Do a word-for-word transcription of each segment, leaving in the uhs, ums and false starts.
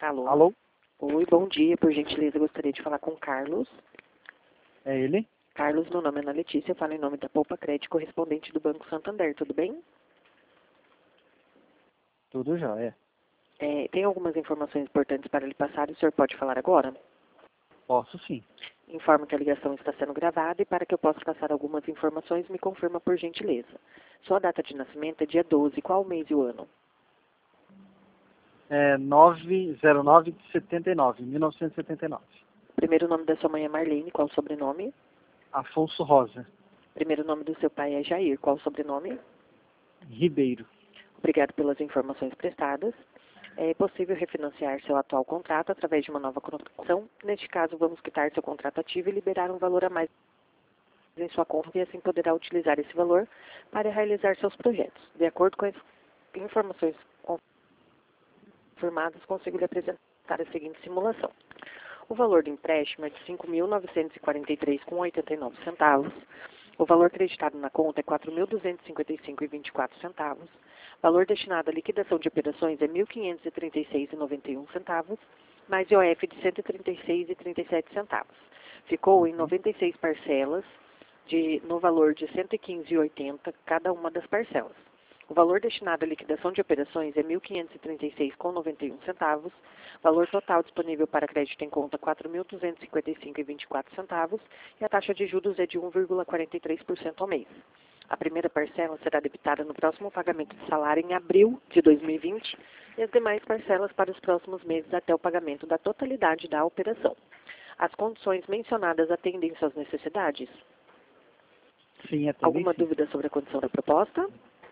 Alô? Alô? Oi, bom dia. Por gentileza, gostaria de falar com o Carlos. É ele? Carlos, meu nome é Ana Letícia, eu falo em nome da Poupa Crédito, correspondente do Banco Santander, tudo bem? Tudo já, é. É, tem algumas informações importantes para lhe passar e o senhor pode falar agora? Posso sim. Informo que a ligação está sendo gravada e para que eu possa passar algumas informações, me confirma por gentileza. Sua data de nascimento é dia doze, qual o mês e o ano? É nove zero nove de setenta e nove, mil novecentos e setenta e nove. Primeiro nome da sua mãe é Marlene, qual o sobrenome? Afonso Rosa Primeiro nome do seu pai é Jair, qual o sobrenome? Ribeiro. Obrigado pelas informações prestadas. É possível refinanciar seu atual contrato através de uma nova contratação. Neste caso, vamos quitar seu contrato ativo e liberar um valor a mais em sua conta e assim poderá utilizar esse valor para realizar seus projetos. De acordo com as informações confirmadas, consigo lhe apresentar a seguinte simulação. O valor do empréstimo é de cinco mil novecentos e quarenta e três reais e oitenta e nove centavos. O valor creditado na conta é quatro mil duzentos e cinquenta e cinco reais e vinte e quatro centavos. O valor destinado à liquidação de operações é mil quinhentos e trinta e seis reais e noventa e um centavos, mais I O F de cento e trinta e seis reais e trinta e sete centavos. Ficou em noventa e seis parcelas de, no valor de cento e quinze reais e oitenta centavos cada uma das parcelas. O valor destinado à liquidação de operações é mil quinhentos e trinta e seis reais e noventa e um centavos. Valor total disponível para crédito em conta quatro mil duzentos e cinquenta e cinco reais e vinte e quatro centavos e a taxa de juros é de um vírgula quarenta e três por cento ao mês. A primeira parcela será debitada no próximo pagamento de salário em abril de dois mil e vinte e as demais parcelas para os próximos meses até o pagamento da totalidade da operação. As condições mencionadas atendem suas necessidades? Sim, atendem Alguma sim. dúvida sobre a condição da proposta?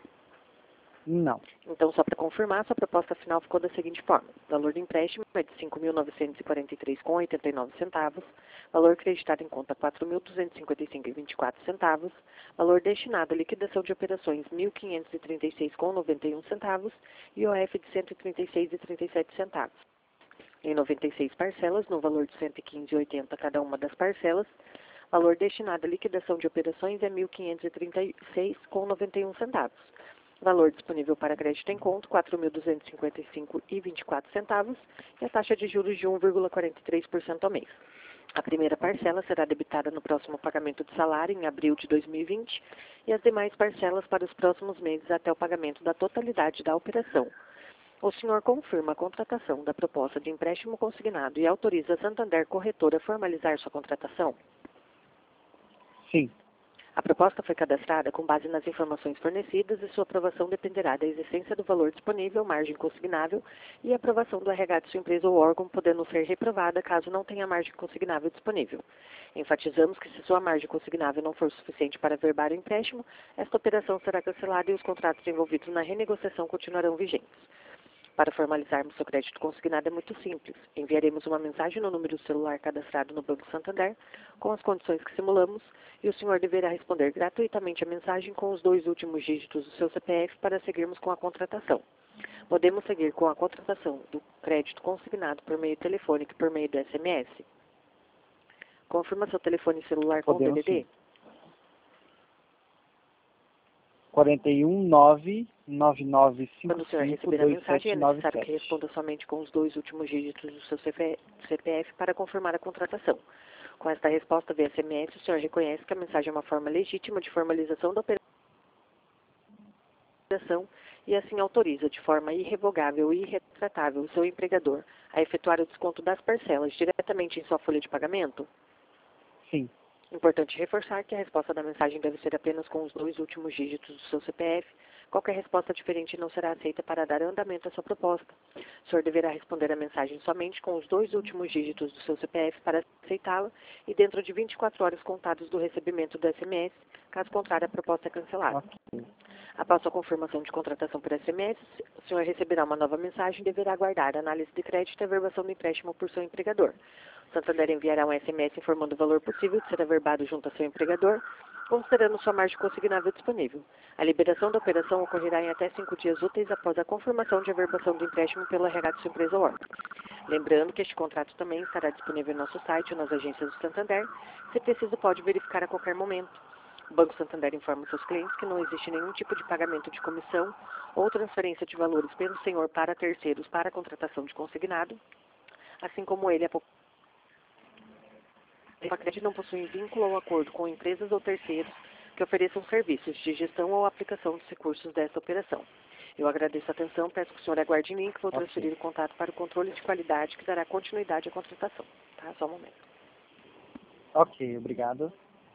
Não. Então, só para confirmar, sua proposta final ficou da seguinte forma. O valor do empréstimo é de cinco mil novecentos e quarenta e três reais e oitenta e nove centavos. Valor creditado em conta quatro mil duzentos e cinquenta e cinco reais e vinte e quatro centavos. Valor destinado à liquidação de operações mil quinhentos e trinta e seis reais e noventa e um centavos. E I O F de cento e trinta e seis reais e trinta e sete centavos. Em noventa e seis parcelas, no valor de cento e quinze reais e oitenta centavos cada uma das parcelas. Valor destinado à liquidação de operações é mil quinhentos e trinta e seis reais e noventa e um centavos. Valor disponível para crédito em conta, quatro mil duzentos e cinquenta e cinco reais e vinte e quatro centavos e a taxa de juros de um vírgula quarenta e três por cento ao mês. A primeira parcela será debitada no próximo pagamento de salário, em abril de dois mil e vinte, e as demais parcelas para os próximos meses até o pagamento da totalidade da operação. O senhor confirma a contratação da proposta de empréstimo consignado e autoriza a Santander Corretora a formalizar sua contratação? Sim. A proposta foi cadastrada com base nas informações fornecidas e sua aprovação dependerá da existência do valor disponível, margem consignável e aprovação do R H de sua empresa ou órgão, podendo ser reprovada caso não tenha margem consignável disponível. Enfatizamos que se sua margem consignável não for suficiente para verbar o empréstimo, esta operação será cancelada e os contratos envolvidos na renegociação continuarão vigentes. Para formalizarmos seu crédito consignado é muito simples. Enviaremos uma mensagem no número celular cadastrado no Banco Santander com as condições que simulamos e o senhor deverá responder gratuitamente a mensagem com os dois últimos dígitos do seu C P F para seguirmos com a contratação. Podemos seguir com a contratação do crédito consignado por meio telefônico e por meio do S M S? Confirma seu telefone celular com o Podemos D D D? sim. quatro um nove nove nove cinco Quando o senhor cinco receber a dois mensagem, sete é nove necessário que sete. responda somente com os dois últimos dígitos do seu C P F para confirmar a contratação. Com esta resposta via S M S, o senhor reconhece que a mensagem é uma forma legítima de formalização da operação e assim autoriza de forma irrevogável e irretratável o seu empregador a efetuar o desconto das parcelas diretamente em sua folha de pagamento? Sim. Importante reforçar que a resposta da mensagem deve ser apenas com os dois últimos dígitos do seu C P F. Qualquer resposta diferente não será aceita para dar andamento à sua proposta. O senhor deverá responder a mensagem somente com os dois últimos dígitos do seu C P F para aceitá-la e dentro de vinte e quatro horas contadas do recebimento do S M S, caso contrário a proposta é cancelada. Ok. Após a confirmação de contratação por S M S, o senhor receberá uma nova mensagem e deverá aguardar a análise de crédito e a verbação do empréstimo por seu empregador. O Santander enviará um S M S informando o valor possível de ser averbado junto a seu empregador, considerando sua margem consignável disponível. A liberação da operação ocorrerá em até cinco dias úteis após a confirmação de averbação do empréstimo pelo R H de sua empresa ou órgão. Lembrando que este contrato também estará disponível em nosso site ou nas agências do Santander. Se preciso, pode verificar a qualquer momento. O Banco Santander informa seus clientes que não existe nenhum tipo de pagamento de comissão ou transferência de valores pelo senhor para terceiros para a contratação de consignado, assim como ele, a Poupacred não possui vínculo ou acordo com empresas ou terceiros que ofereçam serviços de gestão ou aplicação dos recursos desta operação. Eu agradeço a atenção, peço que o senhor aguarde em mim que vou Ok. transferir o contato para o controle de qualidade que dará continuidade à contratação. Tá? Só um momento. Ok, obrigado.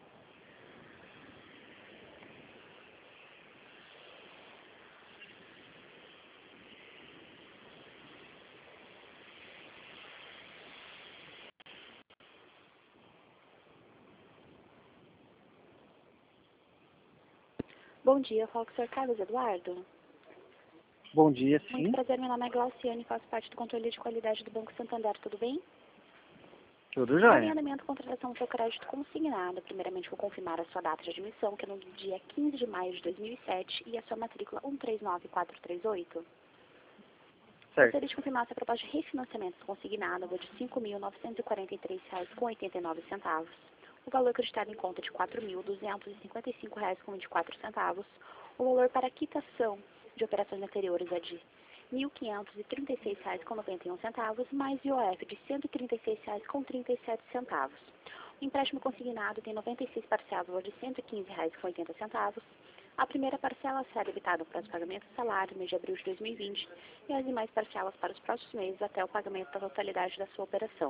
Bom dia, eu falo com o senhor Carlos Eduardo. Bom dia, Muito sim. prazer, meu nome é Glauciane, faço parte do controle de qualidade do Banco Santander, tudo bem? Tudo No jóia. alinhamento e contratação do seu crédito consignado, primeiramente vou confirmar a sua data de admissão, que é no dia quinze de maio de dois mil e sete, e a sua matrícula um três nove quatro três oito. Certo. Gostaria de confirmar a sua proposta de refinanciamento consignado, de cinco mil novecentos e quarenta e três reais com oitenta e nove centavos. O valor acreditado em conta de quatro mil duzentos e cinquenta e cinco reais com vinte e quatro centavos. O valor para quitação de operações anteriores é de mil quinhentos e trinta e seis reais com noventa e um centavos, mais I O F de cento e trinta e seis reais com trinta e sete centavos. O empréstimo consignado tem noventa e seis parcelas de cento e quinze reais com oitenta centavos. A primeira parcela será debitada para os pagamentos do salário no mês de abril de dois mil e vinte e as demais parcelas para os próximos meses até o pagamento da totalidade da sua operação.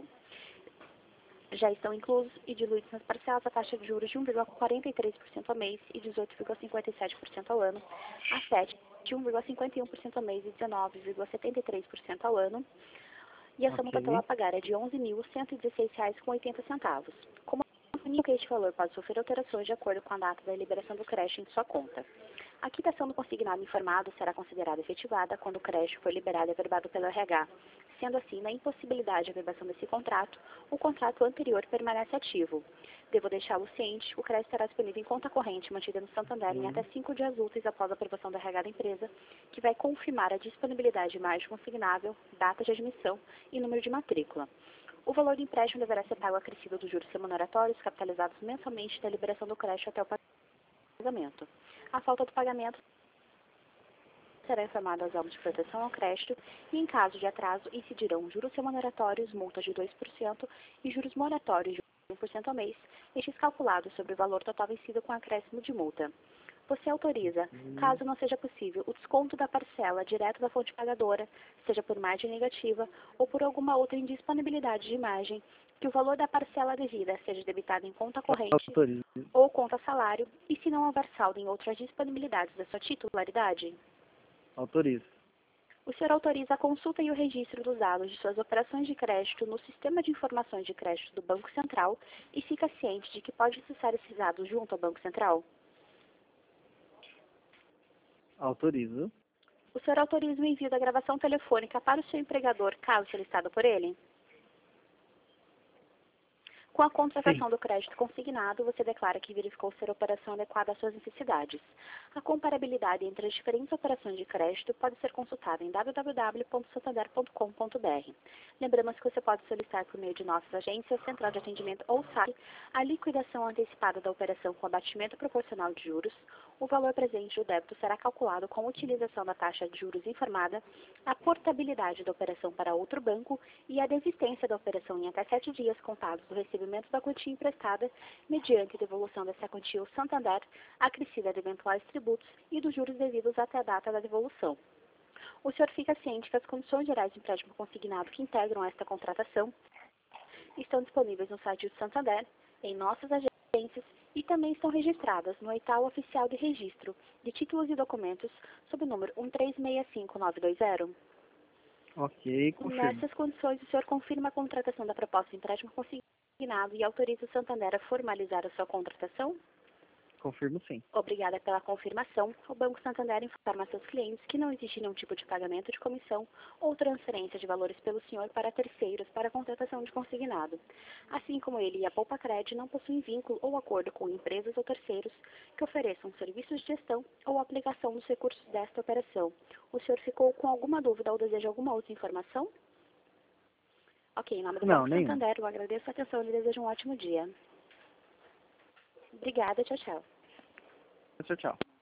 Já estão inclusos e diluídos nas parcelas a taxa de juros de um vírgula quarenta e três por cento ao mês e dezoito vírgula cinquenta e sete por cento ao ano, a sete de um vírgula cinquenta e um por cento ao mês e dezenove vírgula setenta e três por cento ao ano, e a soma Ok. total a pagar é de onze mil cento e dezesseis reais com oitenta centavos. Como que este valor pode sofrer alterações de acordo com a data da liberação do crédito em sua conta. A quitação do consignado informado será considerada efetivada quando o crédito for liberado e averbado pelo R H. Sendo assim, na impossibilidade de averbação desse contrato, o contrato anterior permanece ativo. Devo deixá-lo ciente, o crédito estará disponível em conta corrente mantida no Santander em até cinco dias úteis após a aprovação do R H da empresa, que vai confirmar a disponibilidade de imagem consignável, data de admissão e número de matrícula. O valor do empréstimo deverá ser pago acrescido dos juros remuneratórios capitalizados mensalmente da liberação do crédito até o pagamento. A falta do pagamento será informada aos órgãos de proteção ao crédito e, em caso de atraso, incidirão juros remuneratórios, multas de dois por cento e juros moratórios de um por cento ao mês, estes calculados sobre o valor total vencido com acréscimo de multa. Você autoriza, caso não seja possível, o desconto da parcela direto da fonte pagadora, seja por margem negativa ou por alguma outra indisponibilidade de imagem, que o valor da parcela devida seja debitado em conta corrente Autorizo. ou conta salário, e se não houver saldo em outras disponibilidades da sua titularidade? Autorizo. O senhor autoriza a consulta e o registro dos dados de suas operações de crédito no Sistema de Informações de Crédito do Banco Central e fica ciente de que pode acessar esses dados junto ao Banco Central? Autorizo. O senhor autoriza o envio da gravação telefônica para o seu empregador, caso solicitado por ele? Com a contratação Sim. do crédito consignado, você declara que verificou ser a operação adequada às suas necessidades. A comparabilidade entre as diferentes operações de crédito pode ser consultada em w w w ponto santander ponto com ponto b r. Lembramos que você pode solicitar por meio de nossas agências, central de atendimento ou S A C a liquidação antecipada da operação com abatimento proporcional de juros. O valor presente do débito será calculado com a utilização da taxa de juros informada, a portabilidade da operação para outro banco e a desistência da operação em até sete dias contados do recebimento da quantia emprestada, mediante devolução dessa quantia ao Santander, acrescida de eventuais tributos e dos juros devidos até a data da devolução. O senhor fica ciente que as condições gerais de empréstimo consignado que integram esta contratação estão disponíveis no site do Santander, em nossas agências e também estão registradas no Edital Oficial de Registro de Títulos e Documentos sob o número um três seis cinco nove dois zero. Ok, confirmo. Nessas condições, o senhor confirma a contratação da proposta de empréstimo consignado e autoriza o Santander a formalizar a sua contratação? Confirmo sim. Obrigada pela confirmação. O Banco Santander informa a seus clientes que não existe nenhum tipo de pagamento de comissão ou transferência de valores pelo senhor para terceiros para a contratação de consignado. Assim como ele e a Poupacred não possuem vínculo ou acordo com empresas ou terceiros que ofereçam serviços de gestão ou aplicação dos recursos desta operação. O senhor ficou com alguma dúvida ou deseja alguma outra informação? Ok, em nome do Não, Banco nenhum. Santander, eu agradeço a atenção e lhe desejo um ótimo dia. Obrigada, tchau, tchau. Tchau, tchau.